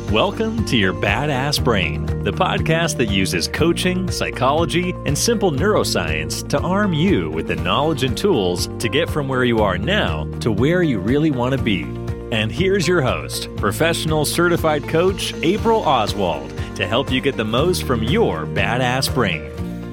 Welcome to Your Badass Brain, the podcast that uses coaching, psychology, and simple neuroscience to arm you with the knowledge and tools to get from where you are now to where you really want to be. And here's your host, professional certified coach April Oswald, to help you get the most from your badass brain.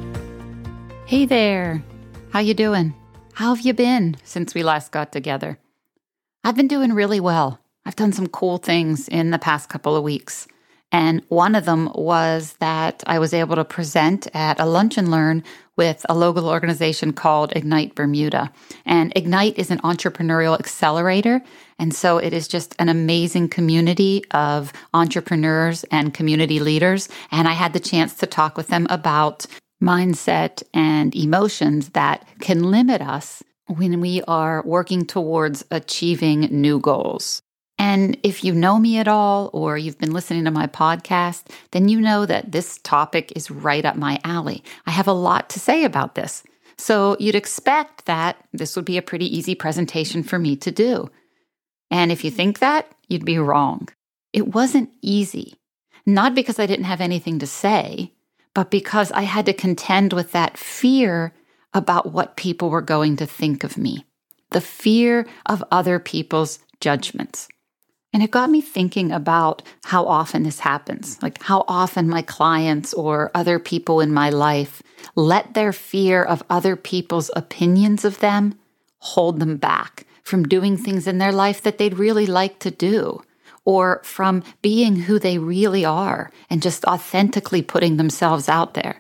Hey there. How you doing? How have you been since we last got together? I've been doing really well. I've done some cool things in the past couple of weeks. And one of them was that I was able to present at a lunch and learn with a local organization called Ignite Bermuda. And Ignite is an entrepreneurial accelerator. And so it is just an amazing community of entrepreneurs and community leaders. And I had the chance to talk with them about mindset and emotions that can limit us when we are working towards achieving new goals. And if you know me at all, or you've been listening to my podcast, then you know that this topic is right up my alley. I have a lot to say about this. So you'd expect that this would be a pretty easy presentation for me to do. And if you think that, you'd be wrong. It wasn't easy. Not because I didn't have anything to say, but because I had to contend with that fear about what people were going to think of me. The fear of other people's judgments. And it got me thinking about how often this happens, like how often my clients or other people in my life let their fear of other people's opinions of them hold them back from doing things in their life that they'd really like to do, or from being who they really are and just authentically putting themselves out there.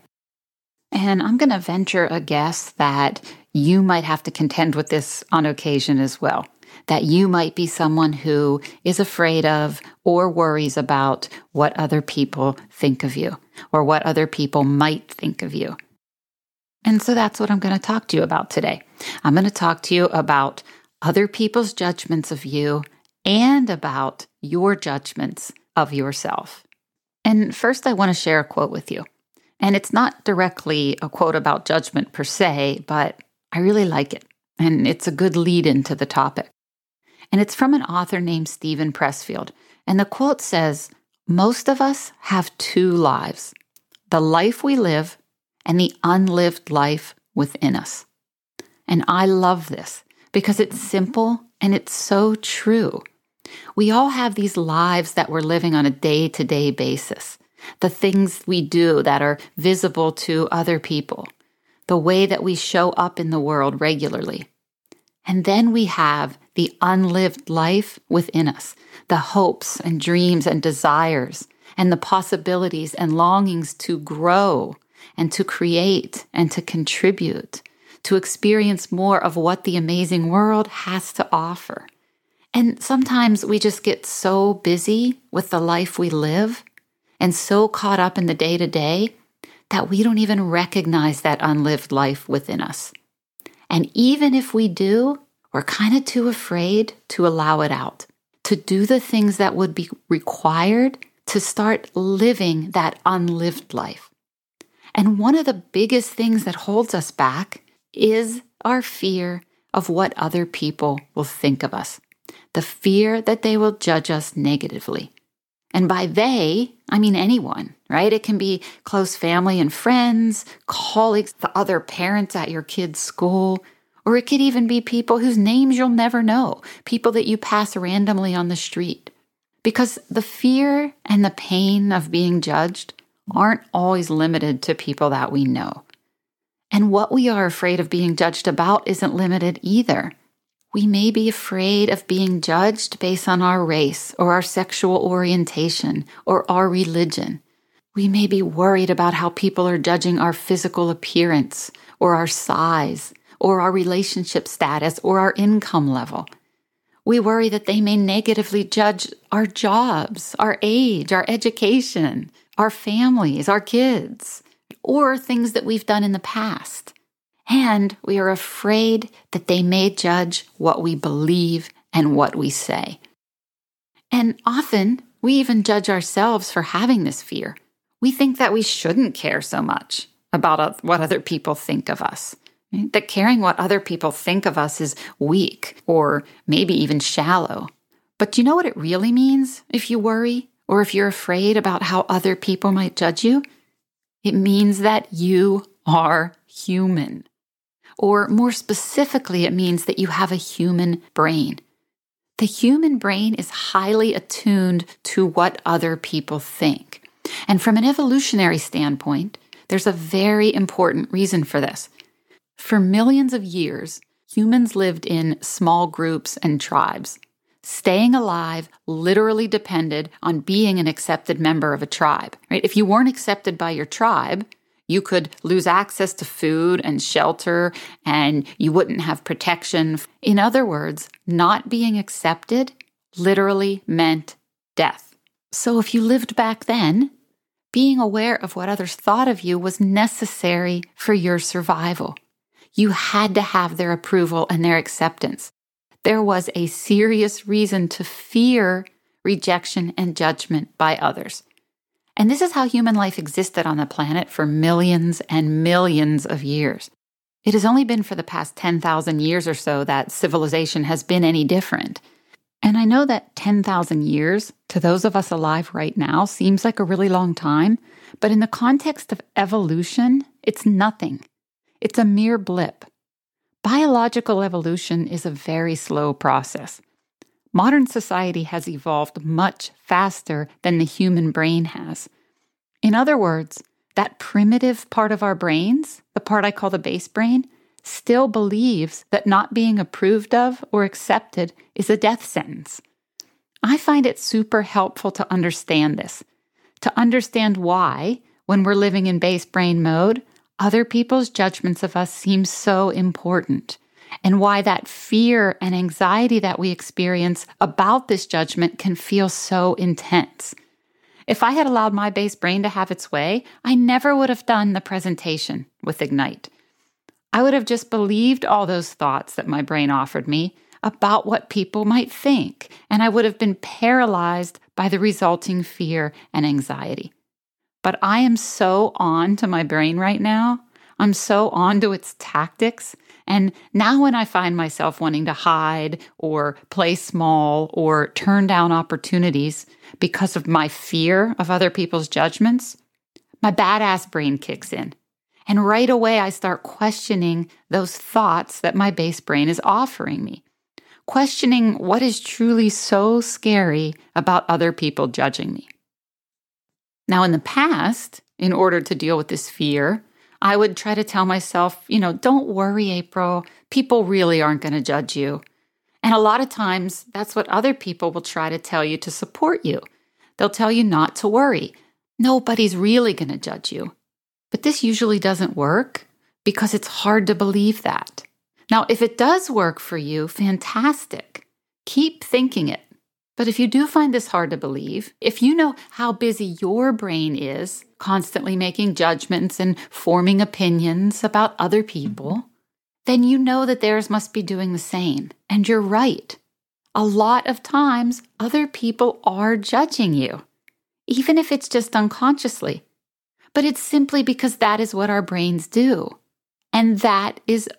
And I'm going to venture a guess that you might have to contend with this on occasion as well. That you might be someone who is afraid of or worries about what other people think of you or what other people might think of you. And so that's what I'm going to talk to you about today. I'm going to talk to you about other people's judgments of you and about your judgments of yourself. And first, I want to share a quote with you. And it's not directly a quote about judgment per se, but I really like it. And it's a good lead into the topic. And it's from an author named Steven Pressfield. And the quote says, "Most of us have two lives, the life we live and the unlived life within us." And I love this because it's simple and it's so true. We all have these lives that we're living on a day-to-day basis. The things we do that are visible to other people. The way that we show up in the world regularly. And then we have the unlived life within us, the hopes and dreams and desires, and the possibilities and longings to grow and to create and to contribute, to experience more of what the amazing world has to offer. And sometimes we just get so busy with the life we live and so caught up in the day-to-day that we don't even recognize that unlived life within us. And even if we do, we're kind of too afraid to allow it out, to do the things that would be required to start living that unlived life. And one of the biggest things that holds us back is our fear of what other people will think of us, the fear that they will judge us negatively. And by they, I mean anyone, right? It can be close family and friends, colleagues, the other parents at your kid's school, or it could even be people whose names you'll never know, people that you pass randomly on the street. Because the fear and the pain of being judged aren't always limited to people that we know. And what we are afraid of being judged about isn't limited either. We may be afraid of being judged based on our race or our sexual orientation or our religion. We may be worried about how people are judging our physical appearance or our size or our relationship status or our income level. We worry that they may negatively judge our jobs, our age, our education, our families, our kids, or things that we've done in the past. And we are afraid that they may judge what we believe and what we say. And often, we even judge ourselves for having this fear. We think that we shouldn't care so much about what other people think of us. That caring what other people think of us is weak or maybe even shallow. But do you know what it really means if you worry or if you're afraid about how other people might judge you, it means that you are human. Or more specifically, it means that you have a human brain. The human brain is highly attuned to what other people think. And from an evolutionary standpoint, there's a very important reason for this. For millions of years, humans lived in small groups and tribes. Staying alive literally depended on being an accepted member of a tribe, right? If you weren't accepted by your tribe, you could lose access to food and shelter, and you wouldn't have protection. In other words, not being accepted literally meant death. So if you lived back then, being aware of what others thought of you was necessary for your survival. You had to have their approval and their acceptance. There was a serious reason to fear rejection and judgment by others. And this is how human life existed on the planet for millions and millions of years. It has only been for the past 10,000 years or so that civilization has been any different. And I know that 10,000 years, to those of us alive right now, seems like a really long time, but in the context of evolution, it's nothing. It's a mere blip. Biological evolution is a very slow process. Modern society has evolved much faster than the human brain has. In other words, that primitive part of our brains, the part I call the base brain, still believes that not being approved of or accepted is a death sentence. I find it super helpful to understand this, to understand why, when we're living in base brain mode, other people's judgments of us seem so important, and why that fear and anxiety that we experience about this judgment can feel so intense. If I had allowed my base brain to have its way, I never would have done the presentation with Ignite. I would have just believed all those thoughts that my brain offered me about what people might think, and I would have been paralyzed by the resulting fear and anxiety. But I am so on to my brain right now. I'm so on to its tactics. And now when I find myself wanting to hide or play small or turn down opportunities because of my fear of other people's judgments, my badass brain kicks in. And right away, I start questioning those thoughts that my base brain is offering me, questioning what is truly so scary about other people judging me. Now, in the past, in order to deal with this fear, I would try to tell myself, don't worry, April. People really aren't going to judge you. And a lot of times, that's what other people will try to tell you to support you. They'll tell you not to worry. Nobody's really going to judge you. But this usually doesn't work because it's hard to believe that. Now, if it does work for you, fantastic. Keep thinking it. But if you do find this hard to believe, if you know how busy your brain is constantly making judgments and forming opinions about other people, then you know that theirs must be doing the same. And you're right. A lot of times, other people are judging you, even if it's just unconsciously. But it's simply because that is what our brains do. And that is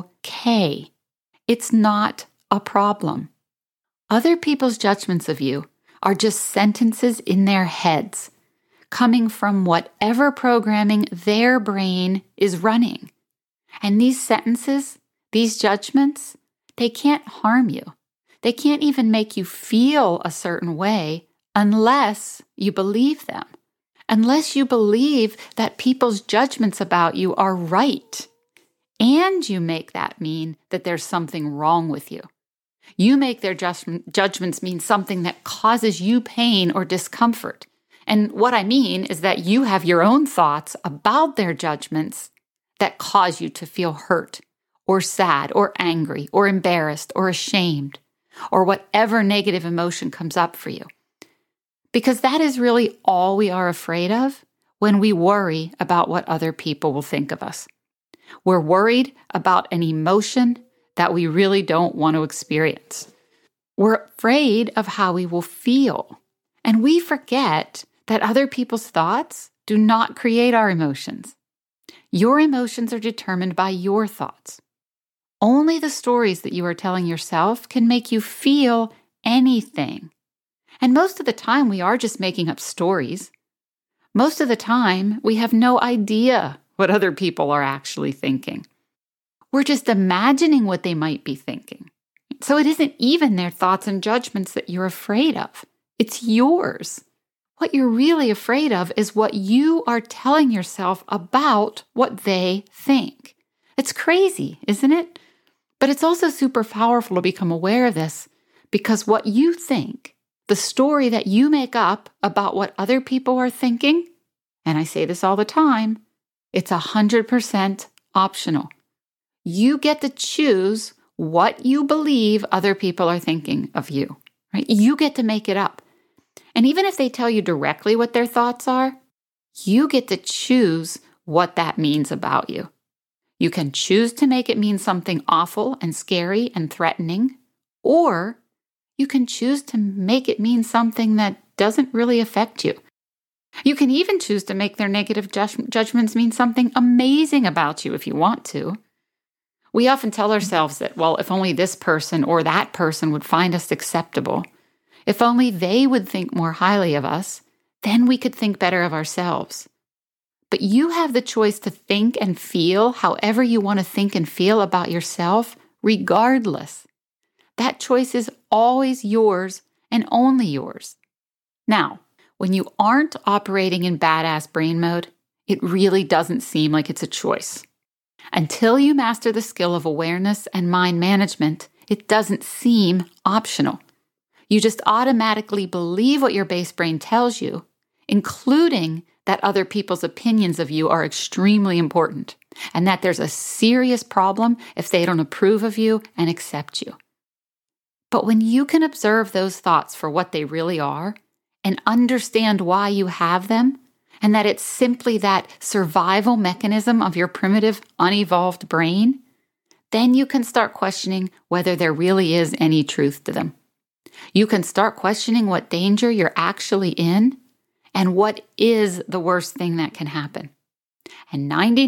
okay. It's not a problem. Other people's judgments of you are just sentences in their heads, coming from whatever programming their brain is running. And these sentences, these judgments, they can't harm you. They can't even make you feel a certain way unless you believe them. Unless you believe that people's judgments about you are right. And you make that mean that there's something wrong with you. You make their judgments mean something that causes you pain or discomfort. And what I mean is that you have your own thoughts about their judgments that cause you to feel hurt or sad or angry or embarrassed or ashamed or whatever negative emotion comes up for you. Because that is really all we are afraid of when we worry about what other people will think of us. We're worried about an emotion that we really don't want to experience. We're afraid of how we will feel. And we forget that other people's thoughts do not create our emotions. Your emotions are determined by your thoughts. Only the stories that you are telling yourself can make you feel anything. And most of the time, we are just making up stories. Most of the time, we have no idea what other people are actually thinking. We're just imagining what they might be thinking. So it isn't even their thoughts and judgments that you're afraid of. It's yours. What you're really afraid of is what you are telling yourself about what they think. It's crazy, isn't it? But it's also super powerful to become aware of this, because what you think, the story that you make up about what other people are thinking, and I say this all the time, it's 100% optional. You get to choose what you believe other people are thinking of you, right? You get to make it up. And even if they tell you directly what their thoughts are, you get to choose what that means about you. You can choose to make it mean something awful and scary and threatening, or you can choose to make it mean something that doesn't really affect you. You can even choose to make their negative judgments mean something amazing about you if you want to. We often tell ourselves that, well, if only this person or that person would find us acceptable, if only they would think more highly of us, then we could think better of ourselves. But you have the choice to think and feel however you want to think and feel about yourself, regardless. That choice is always yours and only yours. Now, when you aren't operating in badass brain mode, it really doesn't seem like it's a choice. Until you master the skill of awareness and mind management, it doesn't seem optional. You just automatically believe what your base brain tells you, including that other people's opinions of you are extremely important, and that there's a serious problem if they don't approve of you and accept you. But when you can observe those thoughts for what they really are and understand why you have them, and that it's simply that survival mechanism of your primitive, unevolved brain, then you can start questioning whether there really is any truth to them. You can start questioning what danger you're actually in and what is the worst thing that can happen. And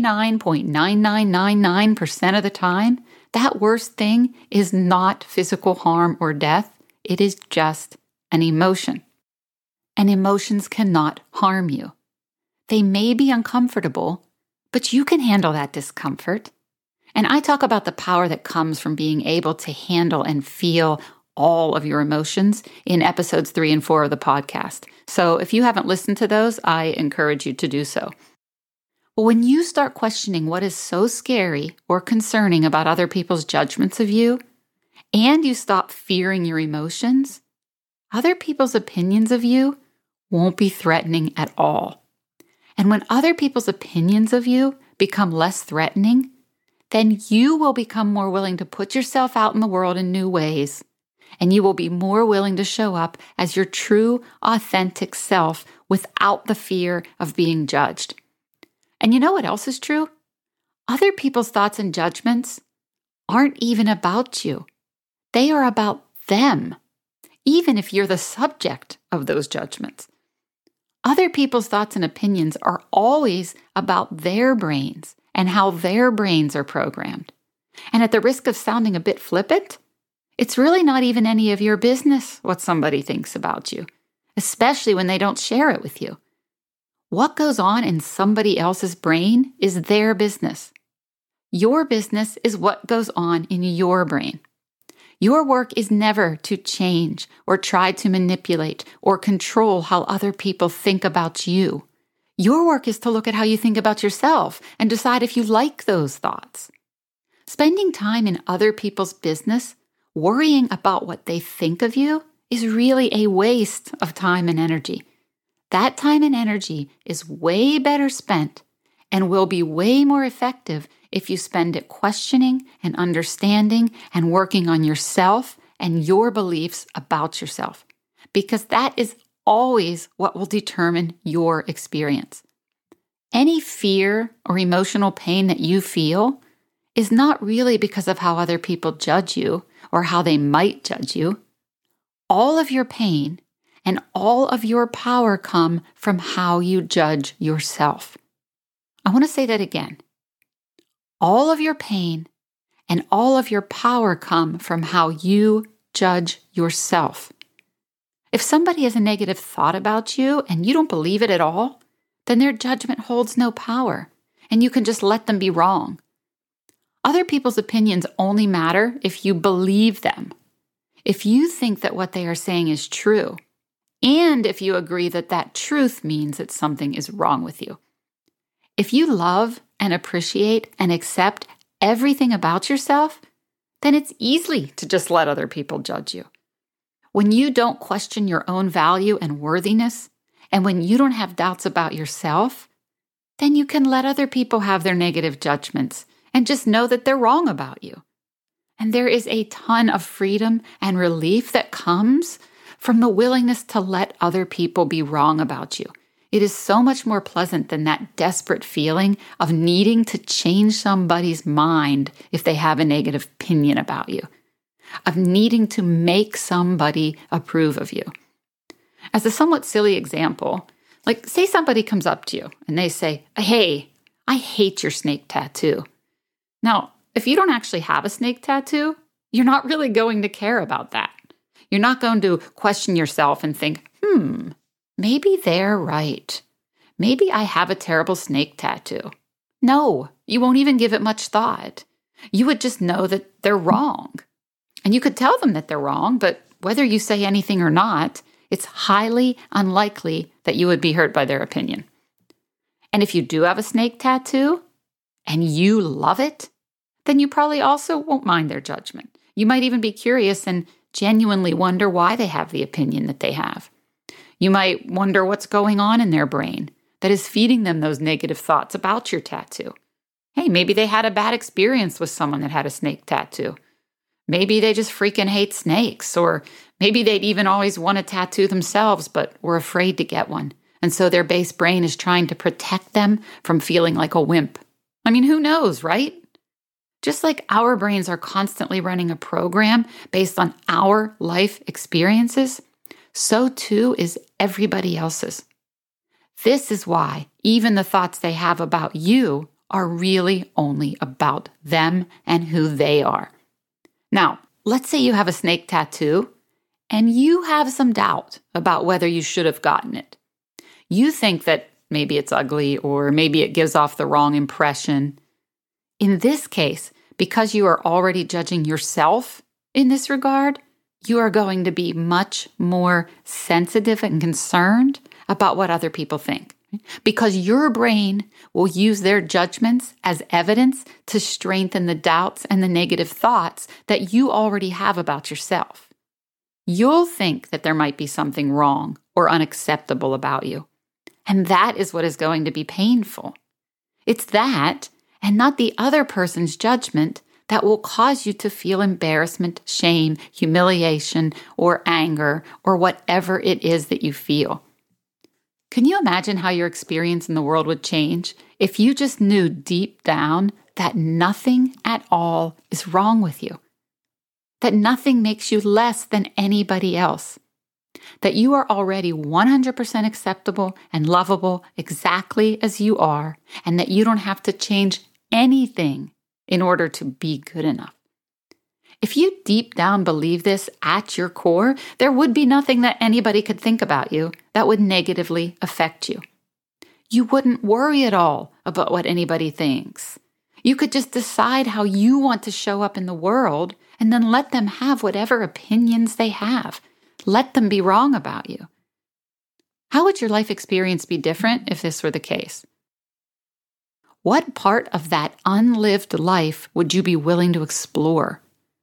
99.9999% of the time, that worst thing is not physical harm or death. It is just an emotion. And emotions cannot harm you. They may be uncomfortable, but you can handle that discomfort. And I talk about the power that comes from being able to handle and feel all of your emotions in episodes 3 and 4 of the podcast. So if you haven't listened to those, I encourage you to do so. Well, when you start questioning what is so scary or concerning about other people's judgments of you, and you stop fearing your emotions, other people's opinions of you won't be threatening at all. And when other people's opinions of you become less threatening, then you will become more willing to put yourself out in the world in new ways. And you will be more willing to show up as your true, authentic self without the fear of being judged. And you know what else is true? Other people's thoughts and judgments aren't even about you. They are about them, even if you're the subject of those judgments. Other people's thoughts and opinions are always about their brains and how their brains are programmed. And at the risk of sounding a bit flippant, it's really not even any of your business what somebody thinks about you, especially when they don't share it with you. What goes on in somebody else's brain is their business. Your business is what goes on in your brain. Your work is never to change or try to manipulate or control how other people think about you. Your work is to look at how you think about yourself and decide if you like those thoughts. Spending time in other people's business, worrying about what they think of you, is really a waste of time and energy. That time and energy is way better spent and will be way more effective if you spend it questioning and understanding and working on yourself and your beliefs about yourself, because that is always what will determine your experience. Any fear or emotional pain that you feel is not really because of how other people judge you or how they might judge you. All of your pain and all of your power come from how you judge yourself. I want to say that again. All of your pain and all of your power come from how you judge yourself. If somebody has a negative thought about you and you don't believe it at all, then their judgment holds no power, and you can just let them be wrong. Other people's opinions only matter if you believe them. If you think that what they are saying is true, and if you agree that that truth means that something is wrong with you. If you love and appreciate and accept everything about yourself, then it's easy to just let other people judge you. When you don't question your own value and worthiness, and when you don't have doubts about yourself, then you can let other people have their negative judgments and just know that they're wrong about you. And there is a ton of freedom and relief that comes from the willingness to let other people be wrong about you. It is so much more pleasant than that desperate feeling of needing to change somebody's mind if they have a negative opinion about you, of needing to make somebody approve of you. As a somewhat silly example, like say somebody comes up to you and they say, "Hey, I hate your snake tattoo." Now, if you don't actually have a snake tattoo, you're not really going to care about that. You're not going to question yourself and think, maybe they're right. Maybe I have a terrible snake tattoo. No, you won't even give it much thought. You would just know that they're wrong. And you could tell them that they're wrong, but whether you say anything or not, it's highly unlikely that you would be hurt by their opinion. And if you do have a snake tattoo and you love it, then you probably also won't mind their judgment. You might even be curious and genuinely wonder why they have the opinion that they have. You might wonder what's going on in their brain that is feeding them those negative thoughts about your tattoo. Hey, maybe they had a bad experience with someone that had a snake tattoo. Maybe they just freaking hate snakes, or maybe they'd even always want a tattoo themselves but were afraid to get one. And so their base brain is trying to protect them from feeling like a wimp. I mean, who knows, right? Just like our brains are constantly running a program based on our life experiences, so too is everybody else's. This is why even the thoughts they have about you are really only about them and who they are. Now, let's say you have a snake tattoo and you have some doubt about whether you should have gotten it. You think that maybe it's ugly or maybe it gives off the wrong impression. In this case, because you are already judging yourself in this regard, you are going to be much more sensitive and concerned about what other people think. Because your brain will use their judgments as evidence to strengthen the doubts and the negative thoughts that you already have about yourself. You'll think that there might be something wrong or unacceptable about you. And that is what is going to be painful. It's that, and not the other person's judgment, that will cause you to feel embarrassment, shame, humiliation, or anger, or whatever it is that you feel. Can you imagine how your experience in the world would change if you just knew deep down that nothing at all is wrong with you? That nothing makes you less than anybody else? That you are already 100% acceptable and lovable exactly as you are, and that you don't have to change anything in order to be good enough. If you deep down believe this at your core, there would be nothing that anybody could think about you that would negatively affect you. You wouldn't worry at all about what anybody thinks. You could just decide how you want to show up in the world and then let them have whatever opinions they have. Let them be wrong about you. How would your life experience be different if this were the case? What part of that unlived life would you be willing to explore?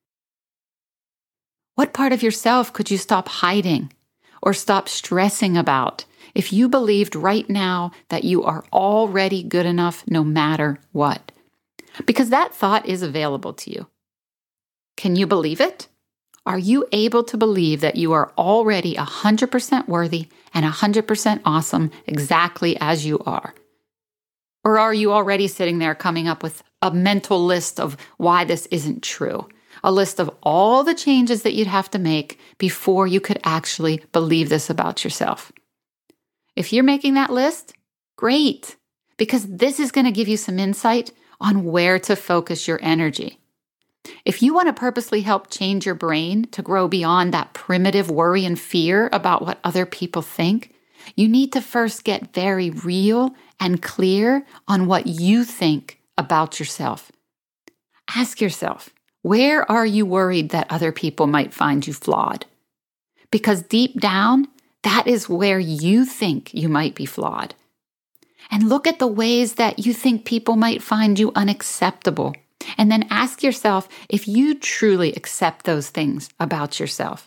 What part of yourself could you stop hiding or stop stressing about if you believed right now that you are already good enough no matter what? Because that thought is available to you. Can you believe it? Are you able to believe that you are already 100% worthy and 100% awesome exactly as you are? Or are you already sitting there coming up with a mental list of why this isn't true? A list of all the changes that you'd have to make before you could actually believe this about yourself. If you're making that list, great, because this is going to give you some insight on where to focus your energy. If you want to purposely help change your brain to grow beyond that primitive worry and fear about what other people think, you need to first get very real and clear on what you think about yourself. Ask yourself, where are you worried that other people might find you flawed? Because deep down, that is where you think you might be flawed. And look at the ways that you think people might find you unacceptable. And then ask yourself if you truly accept those things about yourself.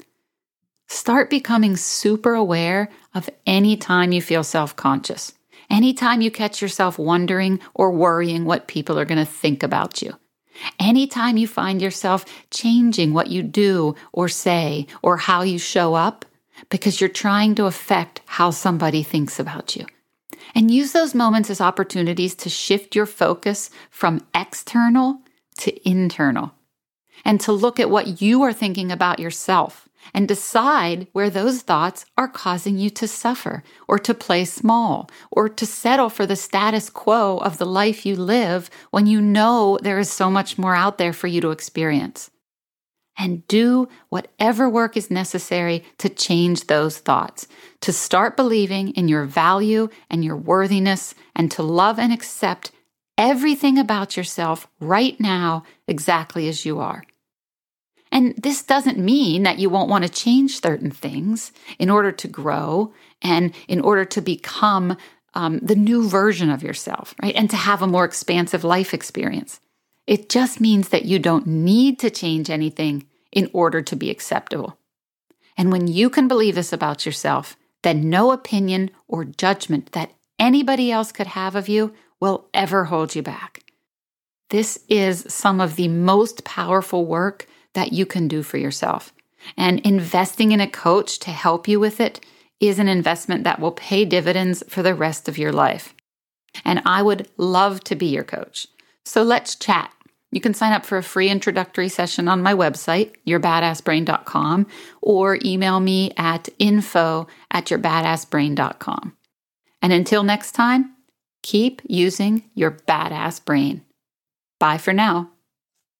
Start becoming super aware of any time you feel self-conscious, anytime you catch yourself wondering or worrying what people are going to think about you, anytime you find yourself changing what you do or say or how you show up because you're trying to affect how somebody thinks about you. And use those moments as opportunities to shift your focus from external to internal and to look at what you are thinking about yourself and decide where those thoughts are causing you to suffer or to play small or to settle for the status quo of the life you live when you know there is so much more out there for you to experience. And do whatever work is necessary to change those thoughts, to start believing in your value and your worthiness, and to love and accept everything about yourself right now exactly as you are. And this doesn't mean that you won't want to change certain things in order to grow and in order to become the new version of yourself, right? And to have a more expansive life experience. It just means that you don't need to change anything in order to be acceptable. And when you can believe this about yourself, then no opinion or judgment that anybody else could have of you will ever hold you back. This is some of the most powerful work that you can do for yourself. And investing in a coach to help you with it is an investment that will pay dividends for the rest of your life. And I would love to be your coach. So let's chat. You can sign up for a free introductory session on my website, yourbadassbrain.com, or email me at info@yourbadassbrain.com. And until next time, keep using your badass brain. Bye for now.